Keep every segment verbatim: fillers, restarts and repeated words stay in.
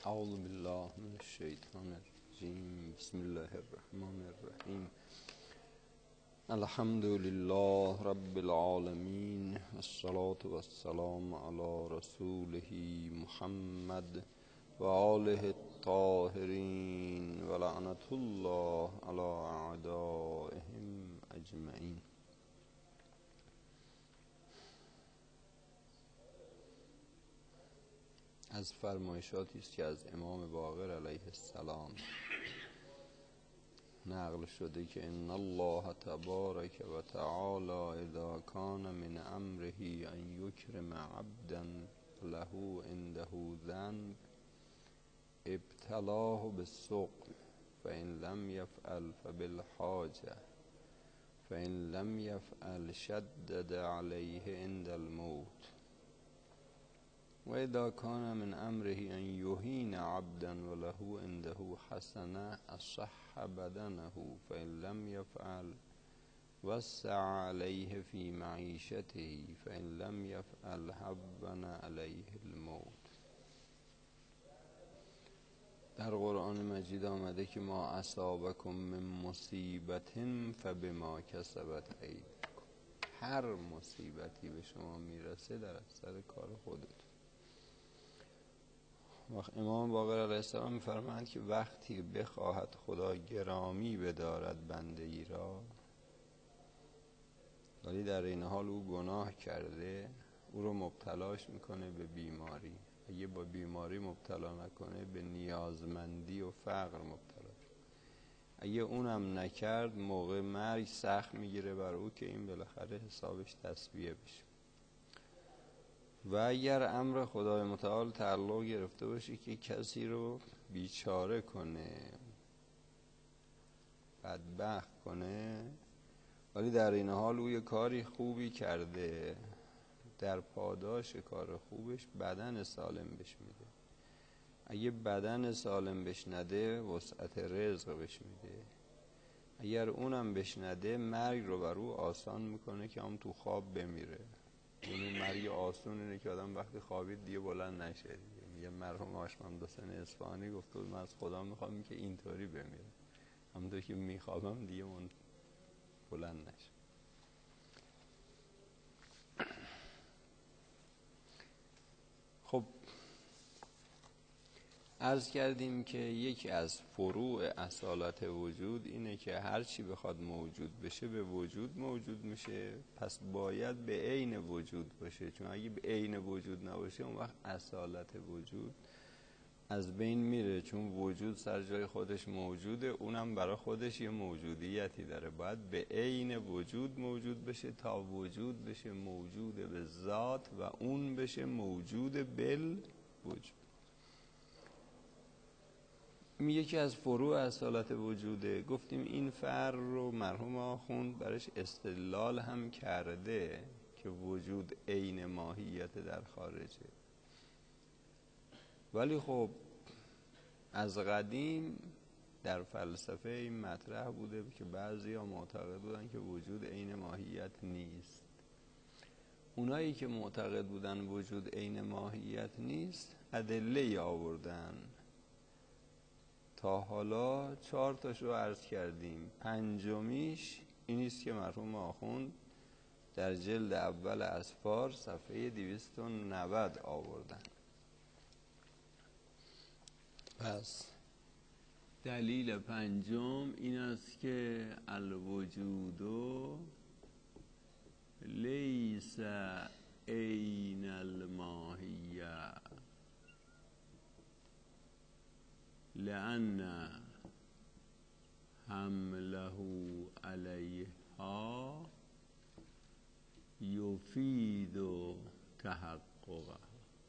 اعوذ بالله من الشیطان الرجیم. بسم الله الرحمن الرحیم. الحمد لله رب العالمین، الصلاة والسلام علی رسوله محمد و آله الطاهرین و لعنت الله علی اعدائهم اجمعین. از فرمایشاتی است که از امام باقر علیه السلام نقل شده که ان الله تبارک و تعالی اذا کان من امره ان یکرم عبدا له عنده ذنب ابتلاه بالسقم فان لم یفعل فبالحاجه فان لم یفعل شدد علیه عند الموت و اذا کان من امره ان یهین عبدا وله عنده حسنه اصح بدنه فان لم یفعل وسع علیه فی معیشته فان لم یفعل هون علیه الموت. در قرآن مجید آمده که ما اصابکم من مصیبت فبما کسبت ایدیکم. هر مصیبتی به شما میرسه در اثر کار خودت. وقت امام باقر علیه السلام می‌فرمایند که وقتی بخواهد خدا گرامی بدارد بنده ای را ولی در این حال او گناه کرده، او رو مبتلاش میکنه به بیماری. اگه با بیماری مبتلا نکنه به نیازمندی و فقر مبتلا. اگه اونم نکرد موقع مرگ سخت میگیره بر او که این بالاخره حسابش تسویه بشه. و اگر امر خدای متعال تعلق گرفته باشه که کسی رو بیچاره کنه، بدبخت کنه، ولی در این حال او یه کاری خوبی کرده، در پاداش کار خوبش بدن سالم بهش میده. اگه بدن سالم بهش نده وسعت رزق بهش میده. اگر اونم بهش نده مرگ رو بر او آسان میکنه که هم تو خواب بمیره. اون مرگ آسون اینه که آدم وقتی خوابید دیگه بلند نشه. میگه مرحوم هاشم حسین اصفهانی گفت من از خدا میخوام که اینطوری بمیره، همونطور که میخوابم دیگه اون بلند نشه. خب عرض کردیم که یکی از فروع اصالت وجود اینه که هر چی بخواد موجود بشه به وجود موجود میشه، پس باید به عین وجود باشه. چون اگه به عین وجود نباشه اون وقت اصالت وجود از بین میره، چون وجود سر جای خودش موجوده، اونم برای خودش یه موجودیتی داره. باید به عین وجود موجود بشه تا وجود بشه موجود به ذات و اون بشه موجود بل وجود. یکی از فروع اصالت وجوده. گفتیم این فر رو مرحوم آخوند برش استدلال هم کرده که وجود عین ماهیت در خارجه. ولی خب از قدیم در فلسفه این مطرح بوده که بعضی ها معتقد بودن که وجود عین ماهیت نیست. اونایی که معتقد بودن وجود عین ماهیت نیست ادله آوردن. تا حالا چهار تاش رو عرض کردیم. پنجمیش اینیست که مرحوم آخوند در جلد اول اسفار صفحه دویست و نود آوردن. پس دلیل پنجم این است که الوجود لیس عین الماهیه لأن حمله علیها یفید تحققها.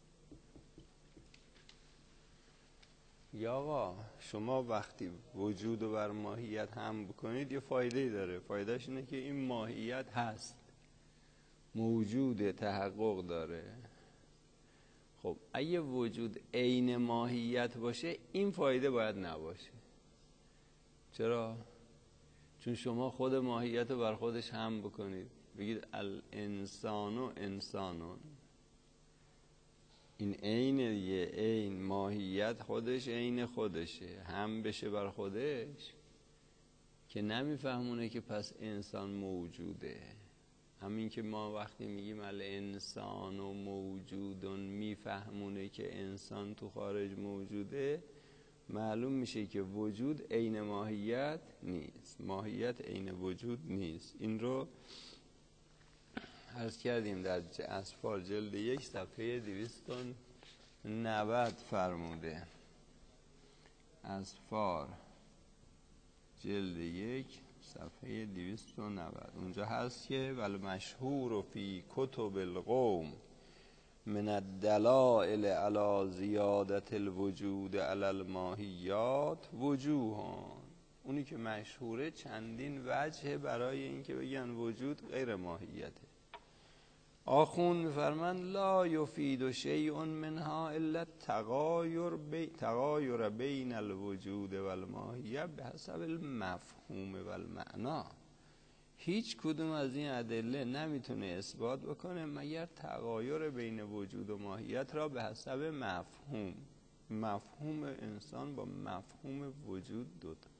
یا آقا شما وقتی وجود رو بر ماهیت هم بکنید یه فایده داره. فایدهش اینه که این ماهیت هست، موجود، تحقق داره. خب اگه وجود عین ماهیت باشه این فایده باید نباشه. چرا؟ چون شما خود ماهیت رو بر خودش هم بکنید، بگید الانسان و انسانون، این عین دیگه، عین ماهیت خودش عین خودشه، هم بشه بر خودش که نمیفهمونه که پس انسان موجوده. همین که ما وقتی میگیم الانسان و موجودون میفهمونه که انسان تو خارج موجوده، معلوم میشه که وجود عین ماهیت نیست، ماهیت عین وجود نیست. این رو عرض کردیم در اسفار جلد یک صفحه دویست و نود فرموده. اسفار جلد یک صفحه دویست و نود اونجا هست که والمشهور فی کتب القوم من الدلائل علی زیادت الوجود علی الماهیات وجوهان. اونی که مشهوره چندین وجه برای این که بگن وجود غیر ماهیته. آخون میفرمند لا یفید شیء منها الا تغایر بی تغایر بین الوجود و الماهیه به حسب المفهوم و المعنا. هیچ کدوم از این ادله نمیتونه اثبات بکنه مگر تغایر بین وجود و ماهیت را به حسب مفهوم. مفهوم انسان با مفهوم وجود دوتا.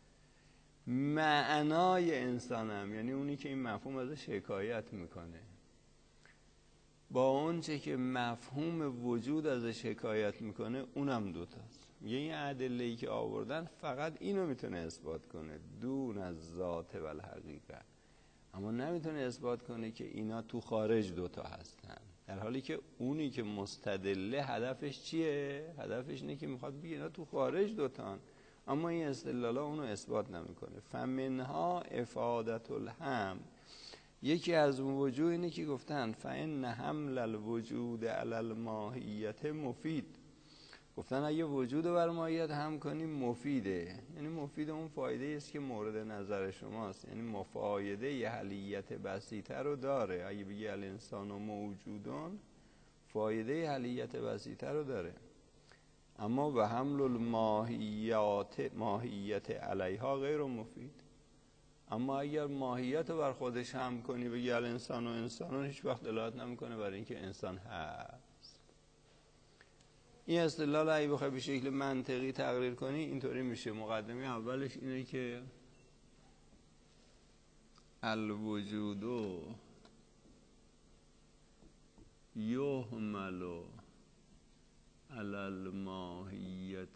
معنای انسان هم یعنی اونی که این مفهوم ازش حکایت میکنه با اون چه که مفهوم وجود ازش حکایت میکنه اونم دوتاست. یه این ادله‌ای که آوردن فقط اینو میتونه اثبات کنه دون از ذات و الحقیقه، اما نمیتونه اثبات کنه که اینا تو خارج دوتا هستن، در حالی که اونی که مستدله هدفش چیه؟ هدفش اینه که میخواد بگه اینا تو خارج دوتان، اما این استدلالا اونو اثبات نمیکنه. فمنها افادت الهم، یکی از اون وجوه اینه که گفتن فإن حمل الوجود علی الماهیت مفید. گفتن اگه وجود بر ماهیت هم کنیم مفیده، یعنی مفید اون فایده است که مورد نظر شماست، یعنی مفایده یه حلیت بسیطه رو داره. اگه بگی الانسان و موجودون فایده حلیت بسیطه رو داره، اما و حمل الماهیت ماهیت علیها غیر مفید. اما اگر ماهیت رو بر خودش هم کنی بگی الانسان و انسانون، هیچ وقت دلالت نمیکنه برای اینکه انسان هست. این استدلال اگه بخوای به شکل منطقی تقریر کنی اینطوری میشه. مقدمه اولش اینه که الوجود یحمل علی الماهیت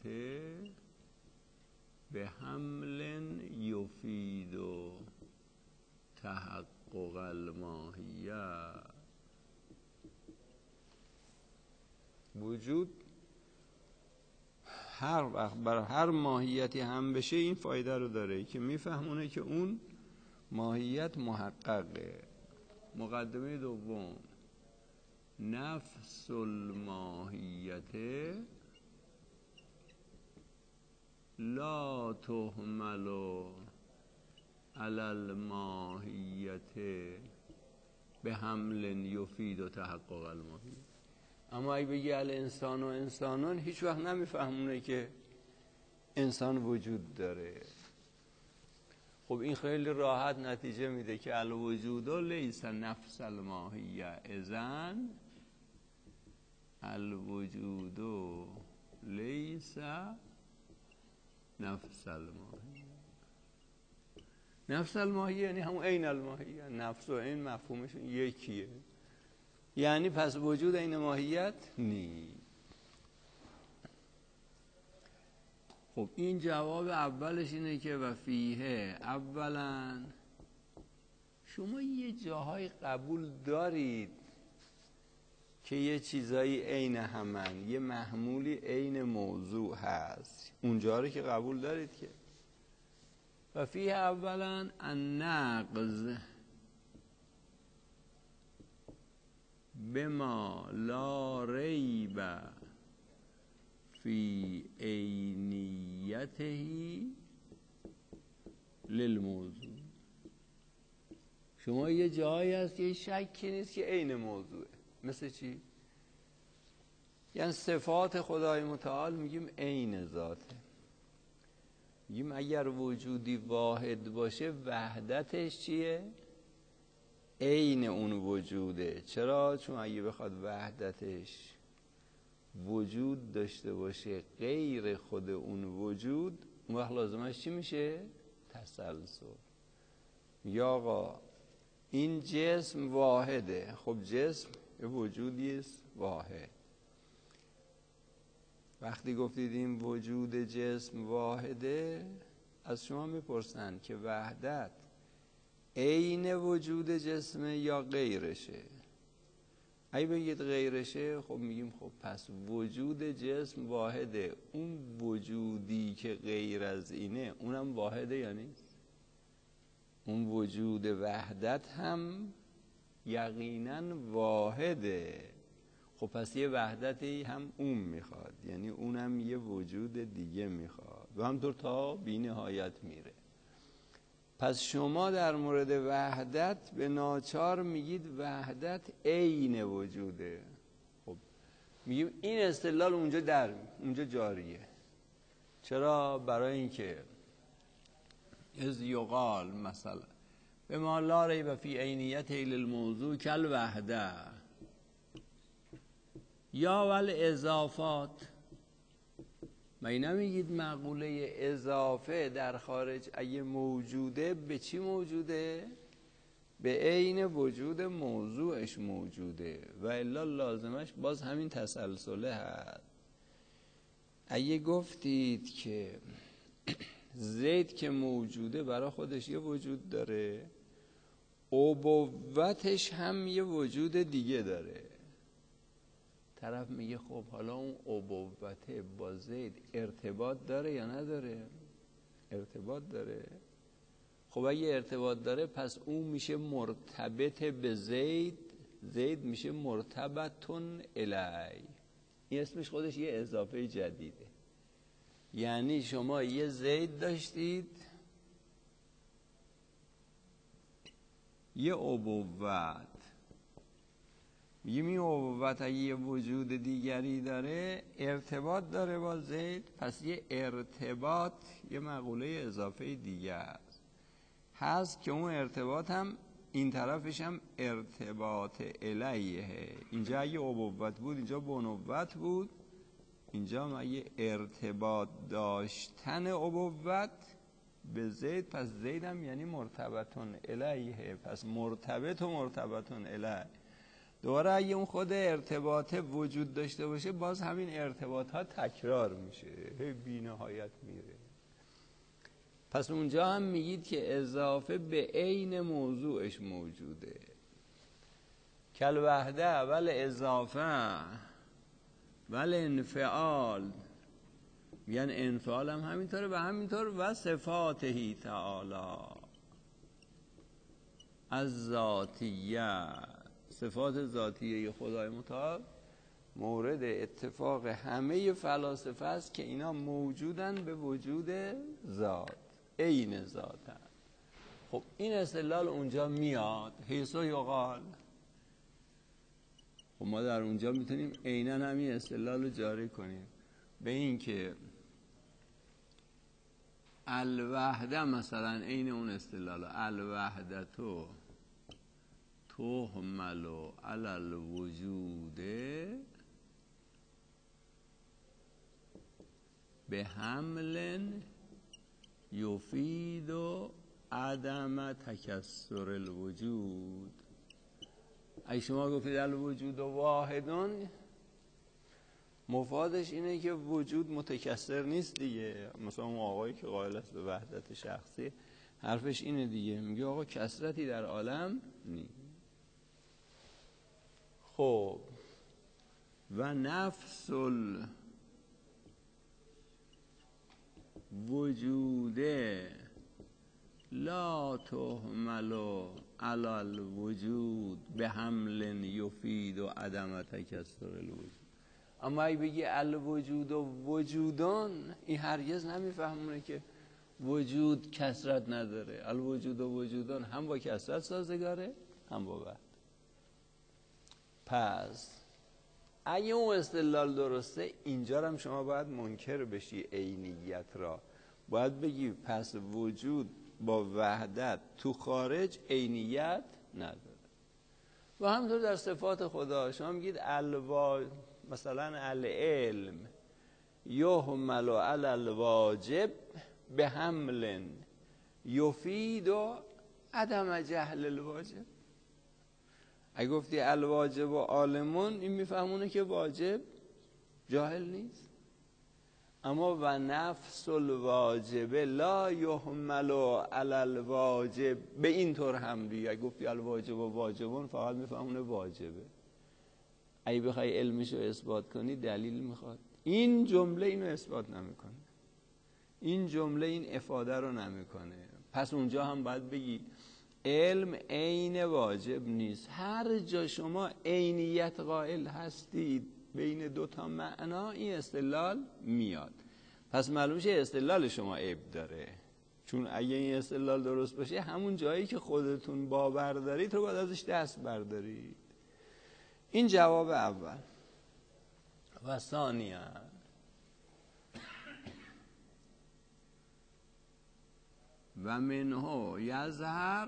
به حمل یفید تحقق الماهیه. وجود هر وقت بر هر ماهیتی هم بشه این فایده رو داره که میفهمونه که اون ماهیت محققه. مقدمه دوم نفس الماهیت لا تحمل علی الماهیت به حمل یفید و تحقق الماهیه. اما اگه بگی الانسان و انسانون، هیچ وقت نمیفهمونه که انسان وجود داره. خب این خیلی راحت نتیجه میده که الوجود لیس نفس الماهیه، اذن الوجود لیس نفس الماهیه. نفس الماهیه یعنی همون عین الماهیه. نفس و عین مفهومشون یکیه، یعنی پس وجود عین ماهیت نیست. خب این جواب اولش اینه که و فیه، اولا شما یه جاهای قبول دارید که یه چیزایی عین همن، یه محمولی عین موضوع هست، اونجا رو که قبول دارید که و فیه اولا النقض بما لا ریب فی عینیته للموضوع. شما یه جایی هست که شکی نیست که عین موضوعه. مثل چی؟ یعنی صفات خدای متعال میگیم عین ذاته. میگیم اگر وجودی واحد باشه وحدتش چیه؟ عین اون وجوده. چرا؟ چون اگه بخواد وحدتش وجود داشته باشه غیر خود اون وجود، اون وقت لازمش چی میشه؟ تسلسل. یا آقا این جسم واحده، خب جسم یه وجودی است واحد. وقتی گفتید این وجود جسم واحده، از شما میپرسن که وحدت عین وجود جسمه یا غیرشه؟ اگه بگید غیرشه، خب میگیم خب پس وجود جسم واحده، اون وجودی که غیر از اینه اونم واحده یا نیست؟ اون وجود وحدت هم یقینا واحده. خب پس یه وحدتی هم اون میخواد، یعنی اونم یه وجود دیگه میخواد و همطور تا بی نهایت میره. پس شما در مورد وحدت به ناچار میگید وحدت عین وجوده. خب میگیم این استدلال اونجا در اونجا جاریه. چرا؟ برای اینکه از یقال مثلا به ما لا ریب فی عینیت للموضوع کل وحده یا ول اضافات. می نمیگید مقوله اضافه در خارج اگه موجوده به چی موجوده؟ به عین وجود موضوعش موجوده و الا لازمش باز همین تسلسله هست. اگه گفتید که زید که موجوده برای خودش یه وجود داره، ابوتش هم یه وجود دیگه داره، طرف میگه خب حالا اون ابوته با زید ارتباط داره یا نداره؟ ارتباط داره. خب اگه ارتباط داره پس اون میشه مرتبط به زید، زید میشه مرتبطون الی. این اسمش خودش یه اضافه جدیده. یعنی شما یه زید داشتید، یه ابوت، میگیم این ابوت اگه یه وجود دیگری داره ارتباط داره با زید، پس یه ارتباط، یه مقوله اضافه دیگه است هست که اون ارتباط هم این طرفش هم ارتباط الیه. اینجا اگه ابوت بود اینجا بنوت بود، اینجا هم اگه ارتباط داشتن ابوت به زید، پس زید هم یعنی مرتبطون الیه، پس مرتبط و مرتبطون الیه. دوباره اگه اون خود ارتباط وجود داشته باشه باز همین ارتباط ها تکرار میشه، بی نهایت میره. پس اونجا هم میگید که اضافه به عین موضوعش موجوده. کل وحده ول اضافه ول انفعال، میگن انفعال هم همینطوره و همینطور و صفاتهی تعالی از ذاتیه، صفات ذاتیه خدای متعال مورد اتفاق همه فلاسفه است که اینا موجودن به وجود ذات، عین ذاتن. خب این استدلال اونجا میاد حیث و یقال. خب ما در اونجا میتونیم عیناً همین استدلال رو جاری کنیم به این که الوحده مثلا عین اون استدلال، الوحدتو تحمل علی الوجود به حمل یفید عدم تکسر الوجود. اگه شما گفتید الوجود واحدون، مفادش اینه که وجود متکثر نیست دیگه. مثلا اون آقایی که قائل است به وحدت شخصی حرفش اینه دیگه، میگه آقا کثرتی در عالم نیست. خب و نفس الوجوده لا تحمل علی الوجود به حمل یفید و عدم تکثر الوجود. اما اگه بگی الوجود و وجودان، این هرگز نمیفهمونه که وجود کثرت نداره. الوجود و وجودان هم با کثرت سازگاره هم با وحدت. پس اگه اون استدلال درسته، اینجا هم شما باید منکر بشی عینیت را. باید بگی پس وجود با وحدت تو خارج عینیت نداره. و همطور در صفات خدا شما میگید الوا مثلا العلم یحمل علی الواجب به حمل یفید و عدم جهل الواجب. اگه گفتی الواجب و عالمون، این میفهمونه که واجب جاهل نیست. اما و نفس الواجب لا یحمل علی الواجب، به این طور حملی. اگه گفتی الواجب و واجبون، فقط میفهمونه واجبه. اگه بخوای علمش رو اثبات کنی دلیل میخواد. این جمله اینو اثبات نمیکنه، این جمله این افاده رو نمیکنه. پس اونجا هم باید بگی علم عین واجب نیست. هر جا شما عینیت قائل هستید بین دو تا معنا، این استدلال میاد. پس معلوم شه استدلال شما عیب داره، چون اگه این استدلال درست باشه، همون جایی که خودتون باور دارید رو باید ازش دست بردارید. این جواب اول. و ثانیاً و منه یظهر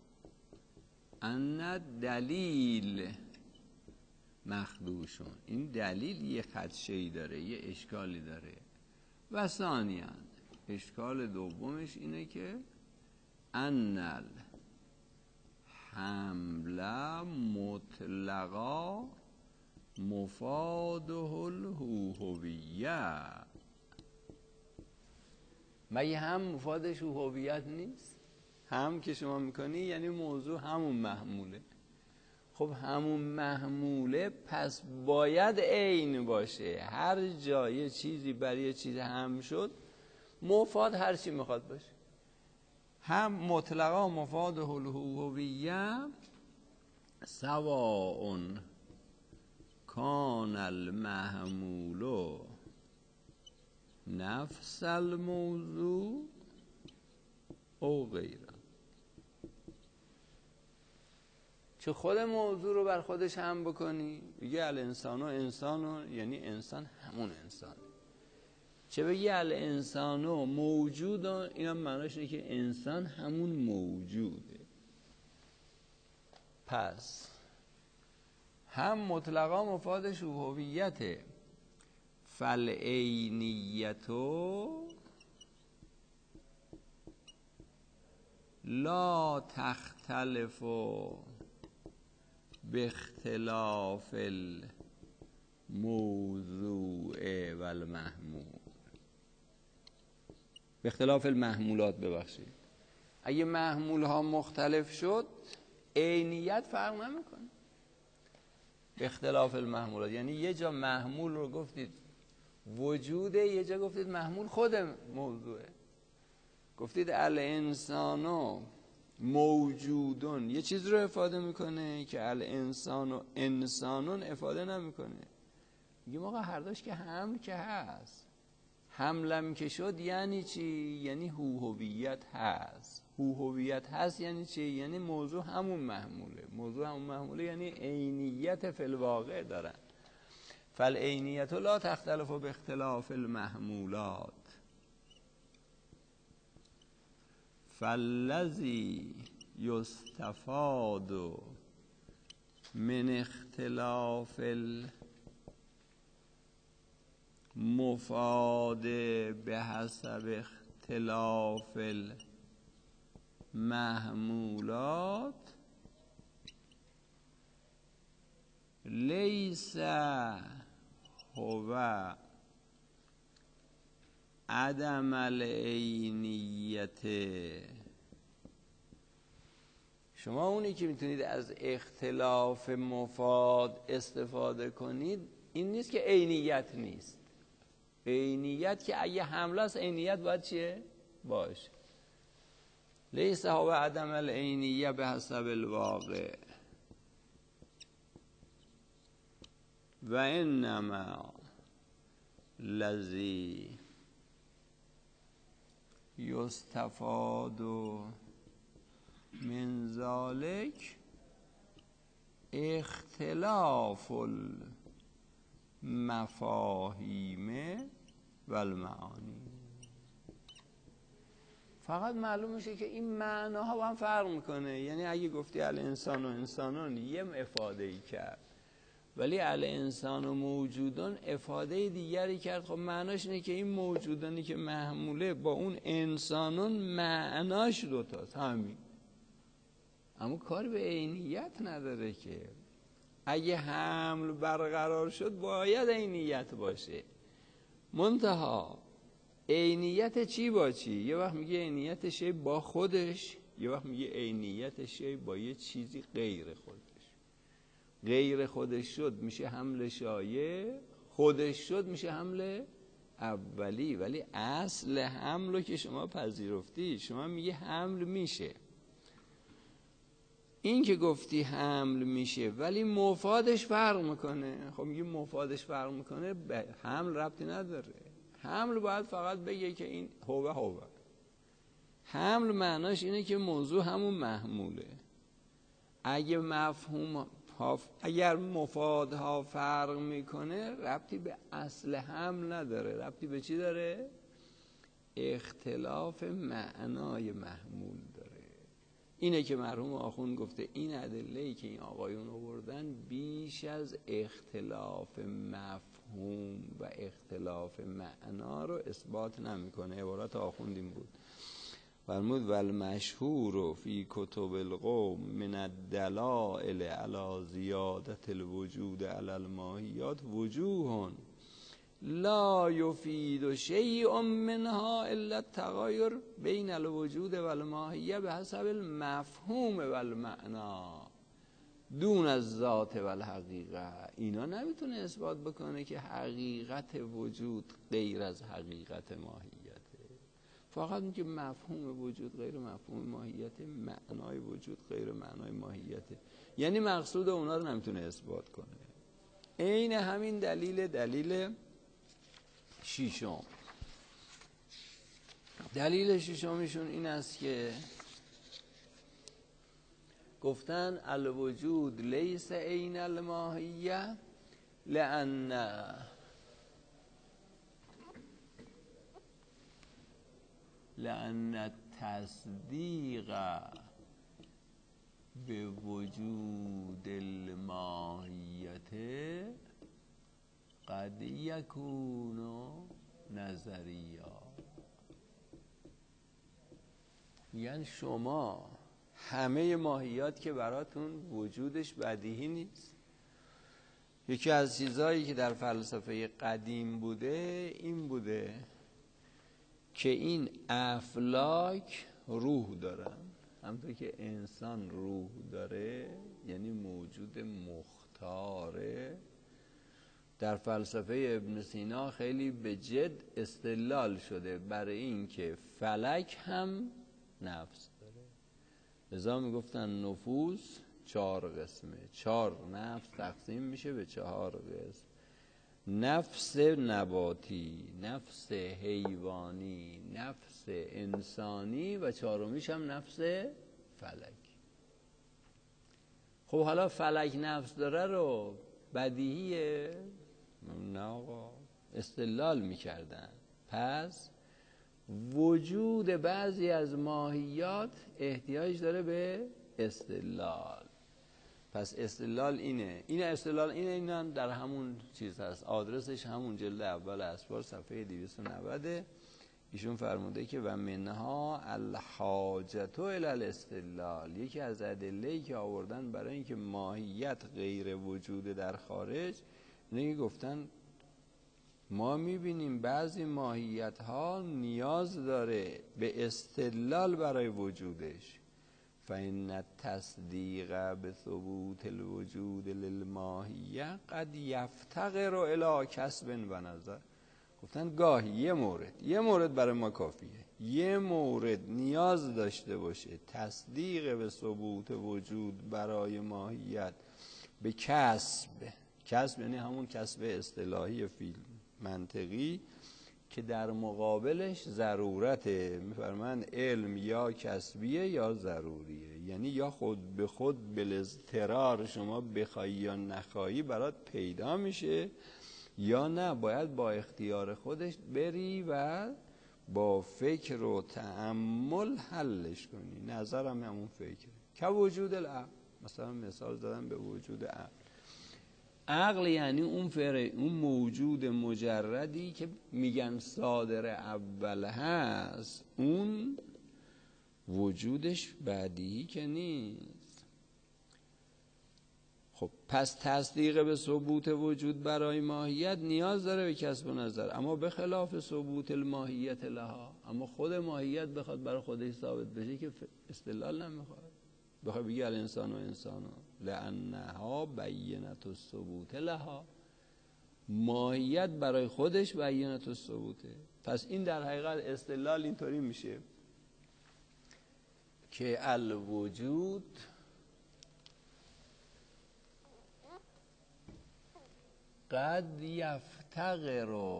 ان دلیل مخدوشون، این دلیل یه خدشه‌ای داره، یه اشکالی داره. و ثانیاً اشکال دومش اینه که ان الحمل مطلقا مفاده الهویه. مگه هم مفادش هویت نیست؟ هم که شما میکنی یعنی موضوع همون محموله. خب همون محموله، پس باید عین باشه. هر جای چیزی برای یه چیز هم شد، مفاد هر چی میخواد باشه. هم مطلقا مفاد الهویه سواء کان المحمول نفس الموضوع او غیره. چه خود موضوع رو بر خودش هم بکنی، بگی الانسان و انسان، یعنی انسان همون انسان. چه بگی الانسان و موجود، این هم معناش اینه که انسان همون موجوده. پس هم مطلقا مفادش هویته، فالعینیتو لا تختلف باختلاف الموضوع و المحمول. به اختلاف المحمولات، ببخشید. اگه محمول ها مختلف شد، عینیت فرق نمیکنه. به اختلاف المحمولات یعنی یه جا محمول رو گفتید وجوده، یه جا گفتید محمول خود موضوعه. گفتید الانسانو موجودون، یه چیز رو افاده میکنه که الانسانو انسانون افاده نمیکنه. میگیم آقا هر دوش که هم که هست، حملم که شد یعنی چی؟ یعنی هو هویت هست. هو هویت هست یعنی چی؟ یعنی موضوع همون محموله. موضوع همون محموله یعنی عینیت فی الواقع دارن. فالعینیت لا تختلف باختلاف المحمولات فالذی یستفاد من اختلاف المفاد به حسب اختلاف المحمولات لیس هو عدم العینیت. شما اونی که میتونید از اختلاف مفاد استفاده کنید، این نیست که عینیت نیست. عینیت که اگه حمله است، عینیت باید چیه؟ باشه. لیس هو عدم العینیه به حسب الواقع و انما الذی یستفاد من ذلک اختلاف المفاهیم و المعانی. فقط معلوم میشه که این معناها با هم فرق میکنه. یعنی اگه گفتی الانسان و انسانان یه افاده ای کرد، ولی الانسان و موجودان افاده دیگری کرد. خب معناش اینه که این موجودانی که محموله با اون انسانان معناش دوتاست همین، اما کار به عینیت نداره که. اگه حمل برقرار شد باید عینیت باشه، منتها عینیت چی با چی؟ یه وقت میگه عینیت شی با خودش، یه وقت میگه عینیت شی با یه چیزی غیر خودش. غیر خودش شد میشه حمل شایع، خودش شد میشه حمل اولی. ولی اصل حمل رو که شما پذیرفتی، شما میگه حمل میشه. این که گفتی حمل میشه ولی مفادش فرق میکنه، خب میگه مفادش فرق میکنه، به حمل ربطی نداره. حمل باید فقط بگه که این هوه هوه. حمل معناش اینه که موضوع همون محموله. اگه مفهوم ها، اگر مفادها فرق میکنه، ربطی به اصل حمل نداره. ربطی به چی داره؟ اختلاف معنای محمول داره. اینه که مرحوم آخوند گفته این ادله‌ای که این آقایون آوردن بیش از اختلاف مفهوم و اختلاف معنا رو اثبات نمیکنه. عبارت آخوند این بود، فرمود والمشهور فی کتب القوم من الدلائل علی زیادت الوجود علی الماهیات وجوه لا یفید شیء منها الا التغایر بین الوجود و الماهیه به حسب المفهوم و المعنا دون از ذات و الحقیقه. اینا نمیتونه اثبات بکنه که حقیقت وجود غیر از حقیقت ماهیته. فقط میگه مفهوم وجود غیر مفهوم ماهیته، معنای وجود غیر معنای ماهیته. یعنی مقصود اونا رو نمیتونه اثبات کنه. عین همین دلیل دلیل شیشم. دلیل شیشمشون این است که گفتن الوجود لیس عین الماهیه لأن لأن التصدیق به وجود الماهیت قد یکون نظریا. یعنی شما همه ماهیات که براتون وجودش بدیهی نیست. یکی از چیزهایی که در فلسفه قدیم بوده این بوده که این افلاک روح دارن، همونطور که انسان روح داره، یعنی موجود مختاره. در فلسفه ابن سینا خیلی به جد استدلال شده برای این که فلک هم نفس داره. لذا میگفتن نفوس چهار قسمه، چهار نفس تقسیم میشه به چهار قسم: نفس نباتی، نفس حیوانی، نفس انسانی و چهارمیش هم نفس فلک. خب حالا فلک نفس داره رو بدیهیه؟ نه آقا، استدلال میکردن. پس وجود بعضی از ماهیات احتیاج داره به استدلال. پس استدلال اینه این استدلال اینه اینا در همون چیز هست، آدرسش همون جلد اول اسفار صفحه دویست و نود. ایشون فرموده که و منها الحاجت الی الاستدلال. یکی از ادله‌ای که آوردن برای اینکه ماهیت غیر وجود در خارج، اینه گفتن ما میبینیم بعضی ماهیت ها نیاز داره به استدلال برای وجودش. فإن التصدیق بثبوت الوجود للماهیه قد یفتقر الی کسب و نظر. گفتن گاهی یه مورد یه مورد برای ما کافیه، یه مورد نیاز داشته باشه تصدیق به ثبوت وجود برای ماهیت به کسب. کسب یعنی همون کسب اصطلاحی فیلم منطقی که در مقابلش ضرورته. میفرمان علم یا کسبیه یا ضروریه، یعنی یا خود به خود بالاضطرار شما بخوای یا نخوایی برات پیدا میشه، یا نه باید با اختیار خودش بری و با فکر و تأمل حلش کنی. نظرم همون فکره که وجود العقل. مثلا مثال زدم به وجود عقل. عقل یعنی اون فره اون موجود مجردی که میگن صادر اول هست، اون وجودش بدیهی که نیست. خب پس تصدیق به ثبوت وجود برای ماهیت نیاز داره به کسب نظر، اما به خلاف ثبوت الماهیت لها. اما خود ماهیت بخواد برای خودش ثابت بشه که استدلال نمیخواد. بخواد بگی الانسان و انسان لانها بینت الثبوت لها، ماهیت برای خودش بینت الثبوته. پس این در حقیقت استدلال اینطوری میشه که الوجود قد یفتقر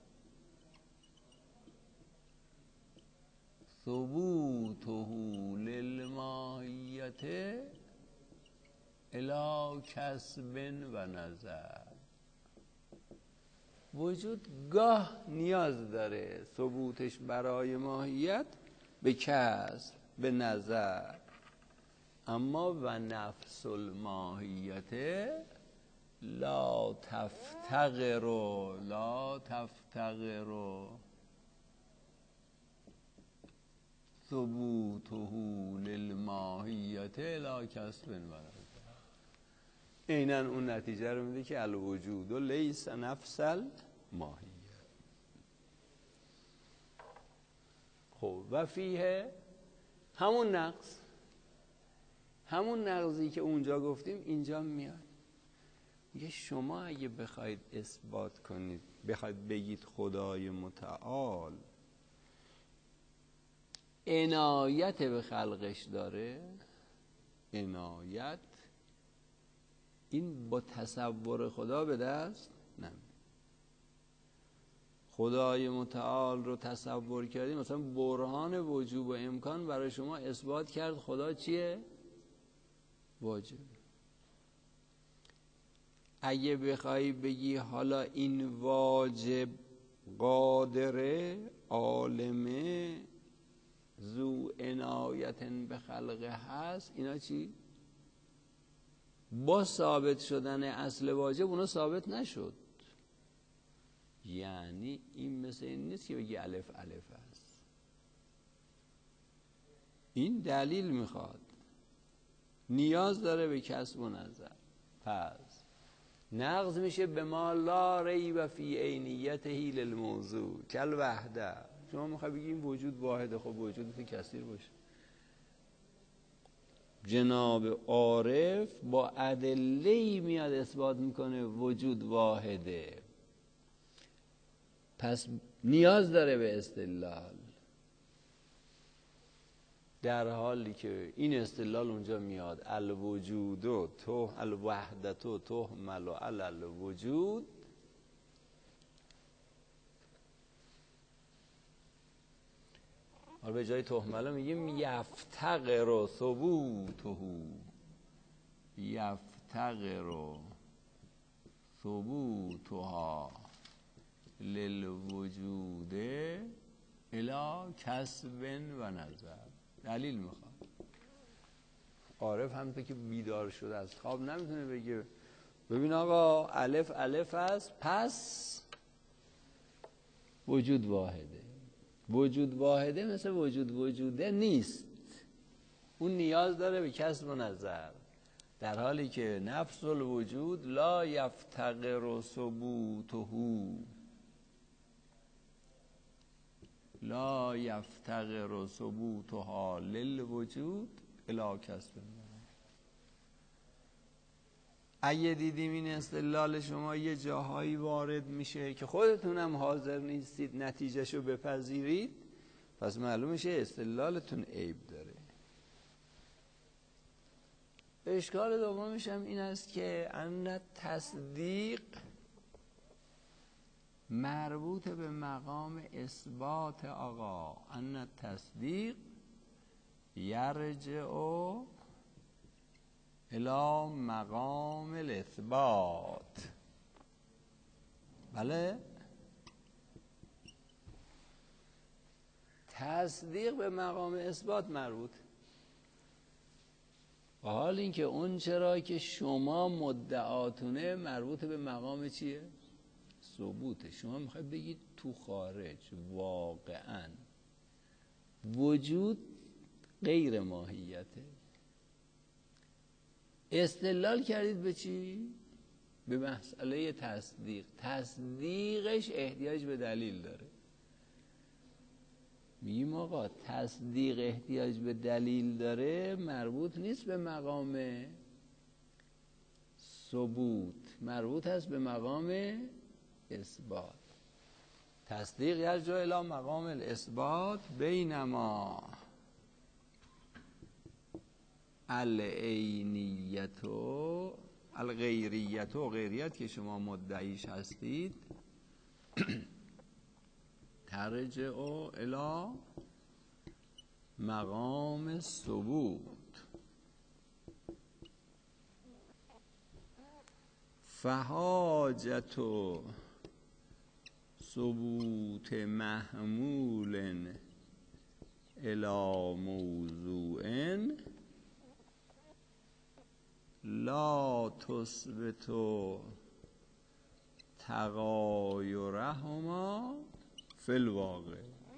ثبوته للماهیت الی کسب و نظر. وجود گاه نیاز داره ثبوتش برای ماهیت به کسب به نظر، اما و نفس الماهیت لا تفتقر لا تفتقر ثبوته للماهیت الی کسب و نظر. عیناً اون نتیجه رو میده که الوجود لیس نفس الماهیت. خب و فیه همون نقص، همون نقضی که اونجا گفتیم اینجا میاد. میگه شما اگه بخواید اثبات کنید، بخواید بگید خدای متعال عنایت به خلقش داره، عنایت این با تصور خدا به دست نمیاد. خدای متعال رو تصور کردیم، مثلا برهان وجوب و امکان برای شما اثبات کرد خدا چیه؟ واجب. اگه بخوای بگی حالا این واجب قادره عالمه ذو عنایت به خلقه هست، اینا چی؟ با ثابت شدن اصل واجب اونا ثابت نشد. یعنی این مثل این نیست که بگی الف الف هست، این دلیل میخواد، نیاز داره به کسب و نظر. پس نقض میشه به ما لا ریب فی عینیته للموضوع کل وحده. شما میخوای بگی این وجود واحده، خب وجودت کثیر باشه. جناب عارف با ادله‌ای میاد اثبات میکنه وجود واحده، پس نیاز داره به استدلال، در حالی که این استدلال اونجا میاد الوجود و تو الوحدت و تحمل علی الوجود، حالا به جای تحمل میگیم یفتقر ثبوته، یفتقر ثبوتها للوجود الی کسب و نظر. دلیل میخواد. عارف همونطور که بیدار شده از خواب نمیتونه بگه ببین آقا الف الف است پس وجود واحده. وجود واحده مثل وجود وجوده نیست، اون نیاز داره به کسب و نظر، در حالی که نفس الوجود لا یفتقر ثبوته لا یفتقر ثبوتها للوجود الی کسب. اگه دیدیم این استدلال شما یه جاهایی وارد میشه که خودتونم حاضر نیستید نتیجهشو بپذیرید، پس معلوم میشه استدلالتون عیب داره. اشکال دومش هم این است که ان تصدیق مربوط به مقام اثبات. آقا ان تصدیق یرجع الی مقام الاثبات. بله، تصدیق به مقام اثبات مربوط. حال این که اون چرا که شما مدعاتونه مربوط به مقام چیه؟ ثبوته. شما میخواید بگید تو خارج واقعا وجود غیر ماهیته، استدلال کردید به چی؟ به مسئله تصدیق. تصدیقش احتیاج به دلیل داره. میگیم آقا تصدیق احتیاج به دلیل داره، مربوط نیست به مقام ثبوت، مربوط هست به مقام اثبات. تصدیق یرجع الی مقام الاثبات، بینما العینیت و الغیریت و غیریت که شما مدعیش هستید ترجع الی مقام ثبوت. فحاجت ثبوت محمول الی موضوع لا تثبت تغایرهما فی الواقع.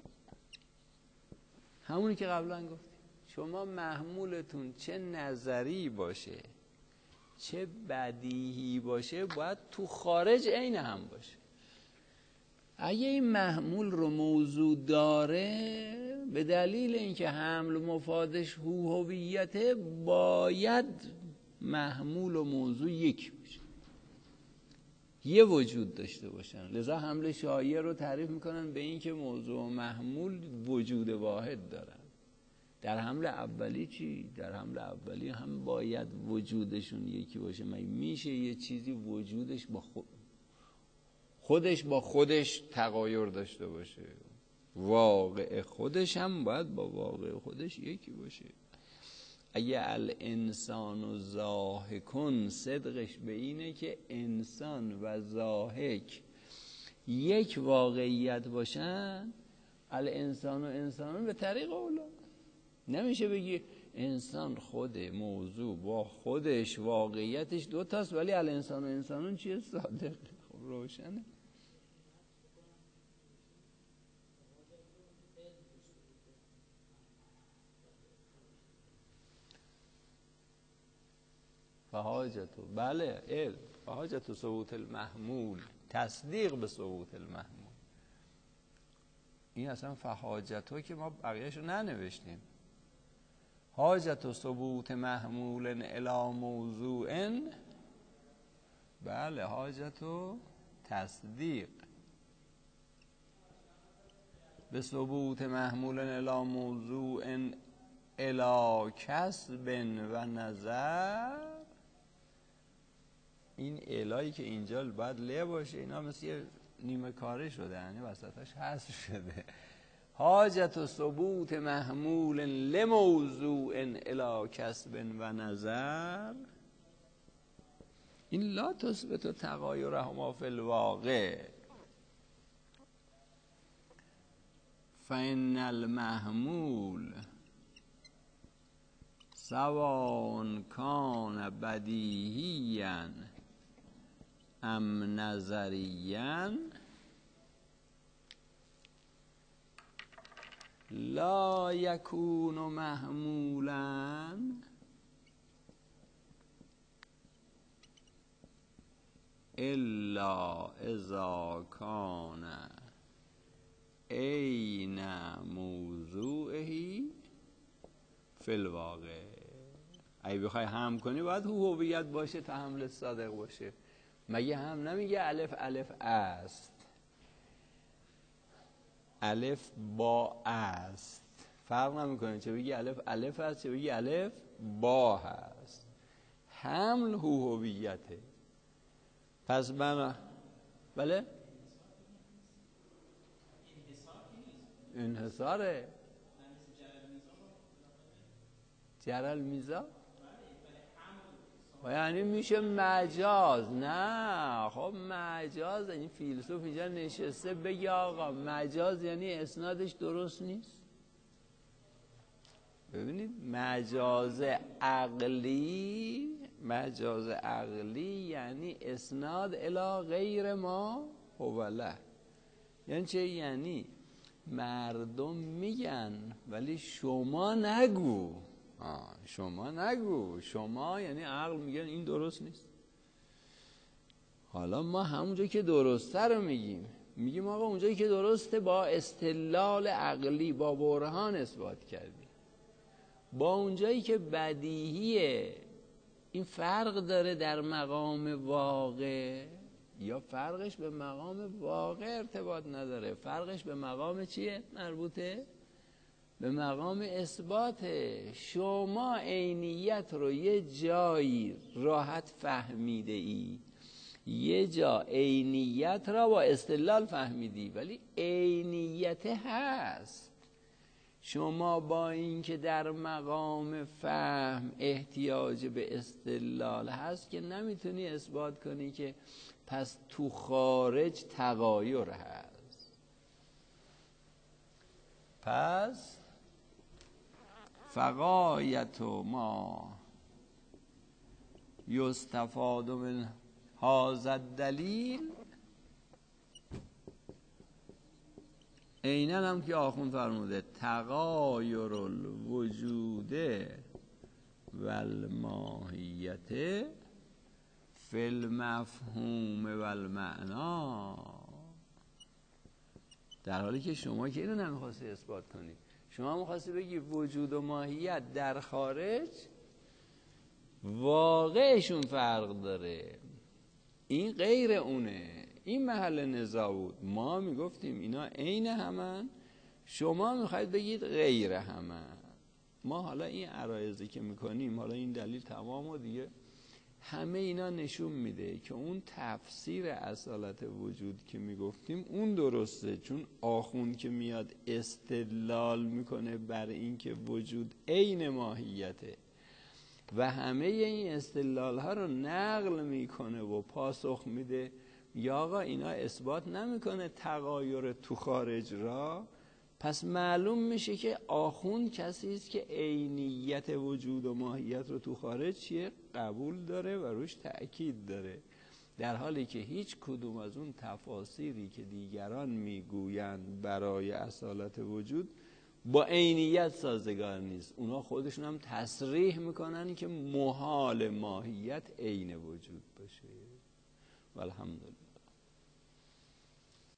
همونی که قبلا گفتیم، شما محمولتون چه نظری باشه چه بدیهی باشه باید تو خارج عین هم باشه. اگه این محمول رو موضوع داره، به دلیل اینکه حمل مفادش هویته باید محمول و موضوع یک باشه، یه وجود داشته باشن. لذا حمل شایع رو تعریف میکنن به این که موضوع و محمول وجود واحد دارن. در حمل اولی چی؟ در حمل اولی هم باید وجودشون یکی باشه. مگه میشه یه چیزی وجودش با خود خودش با خودش تغایر داشته باشه؟ واقع خودش هم باید با واقع خودش یکی باشه. اگه الانسان ضاحکون، صدقش به اینه که انسان و ضاحک یک واقعیت باشن. الانسان و انسانون به طریق اولا. نمیشه بگی انسان خود موضوع با خودش واقعیتش دوتاست ولی الانسان و انسانون چیه؟ صادق. خب روشنه. فحاجتو، بله علم، فحاجتو ثبوت المحمول، تصدیق به ثبوت المحمول. این اصلا فحاجتو که ما بقیهش رو ننوشتیم. حاجت ثبوت محمول الی موضوع، بله حاجت و تصدیق به ثبوت محمول الی موضوع الی کسب و نظر. این الهی که اینجا باید له باشه، اینا مثل یه نیمه کاره شده، یعنی وسطش حذف شده. حاجت و ثبوت محمول لموضوع الی کسب و نظر، این لا تثبت تغایرهما فی الواقع. فإن المحمول سواء کان بدیهیاً ام نظریاً لا یکون محمولاً الا اذا کان عین موضوعه فی الواقع. اگه بخوای هم کنی باید هویت باشه تا حمل صادق باشه. مگه هم نمیگه الف الف است، الف با است، فرق نمیکنه چه بگی الف الف است چه بگی الف با هست. حمل هویته. پس بنا بله انحصاره جرل میزا و یعنی میشه مجاز. نه خب مجاز، این فیلسوف اینجا نشسته بگه آقا مجاز یعنی اسنادش درست نیست. ببینید مجاز عقلی، مجاز عقلی یعنی اسناد الی غیر ما هو له. یعنی چه؟ یعنی مردم میگن ولی شما نگو. آه شما نگو. شما یعنی عقل میگن این درست نیست. حالا ما همونجا که درسته رو میگیم، میگیم آقا اونجایی که درسته با استدلال عقلی با برهان اثبات کردیم. با اونجایی که بدیهیه، این فرق داره در مقام واقع، یا فرقش به مقام واقع ارتباط نداره، فرقش به مقام چیه مربوطه؟ به مقام اثباته. شما عینیت رو یه جایی راحت فهمیده ای، یه جا عینیت را با استدلال فهمیدی، ولی عینیت هست. شما با اینکه در مقام فهم احتیاج به استدلال هست که نمیتونی اثبات کنی که پس تو خارج تغایر هست. پس فغایت ما یستفاد من هذا الدلیل، عیناً هم که آخوند فرموده تغایر الوجود و الماهیت فی المفهوم و المعنا. در حالی که شما که اینو نمیخواستی اثبات کنی، شما میخواستی بگی وجود و ماهیت در خارج واقعشون فرق داره، این غیر اونه، این محل نزاع بود. ما میگفتیم اینا عین همن، شما میخواید بگید غیر همن. ما حالا این عرایضی که میکنیم، حالا این دلیل تمام و دیگه همه اینا نشون میده که اون تفسیر اصالت وجود که میگفتیم اون درسته، چون آخوند که میاد استدلال میکنه بر این که وجود عین ماهیته و همه این استدلال ها رو نقل میکنه و پاسخ میده، یا آقا اینا اثبات نمیکنه تغایر تو خارج را، پس معلوم میشه که آخوند کسی است که عینیت وجود و ماهیت رو تو خارج چیه قبول داره و روش تأکید داره، در حالی که هیچ کدوم از اون تفاسیری که دیگران میگویند برای اصالت وجود با عینیت سازگار نیست. اونا خودشون هم تصریح میکنن که محال ماهیت عین وجود باشه. والحمدلله.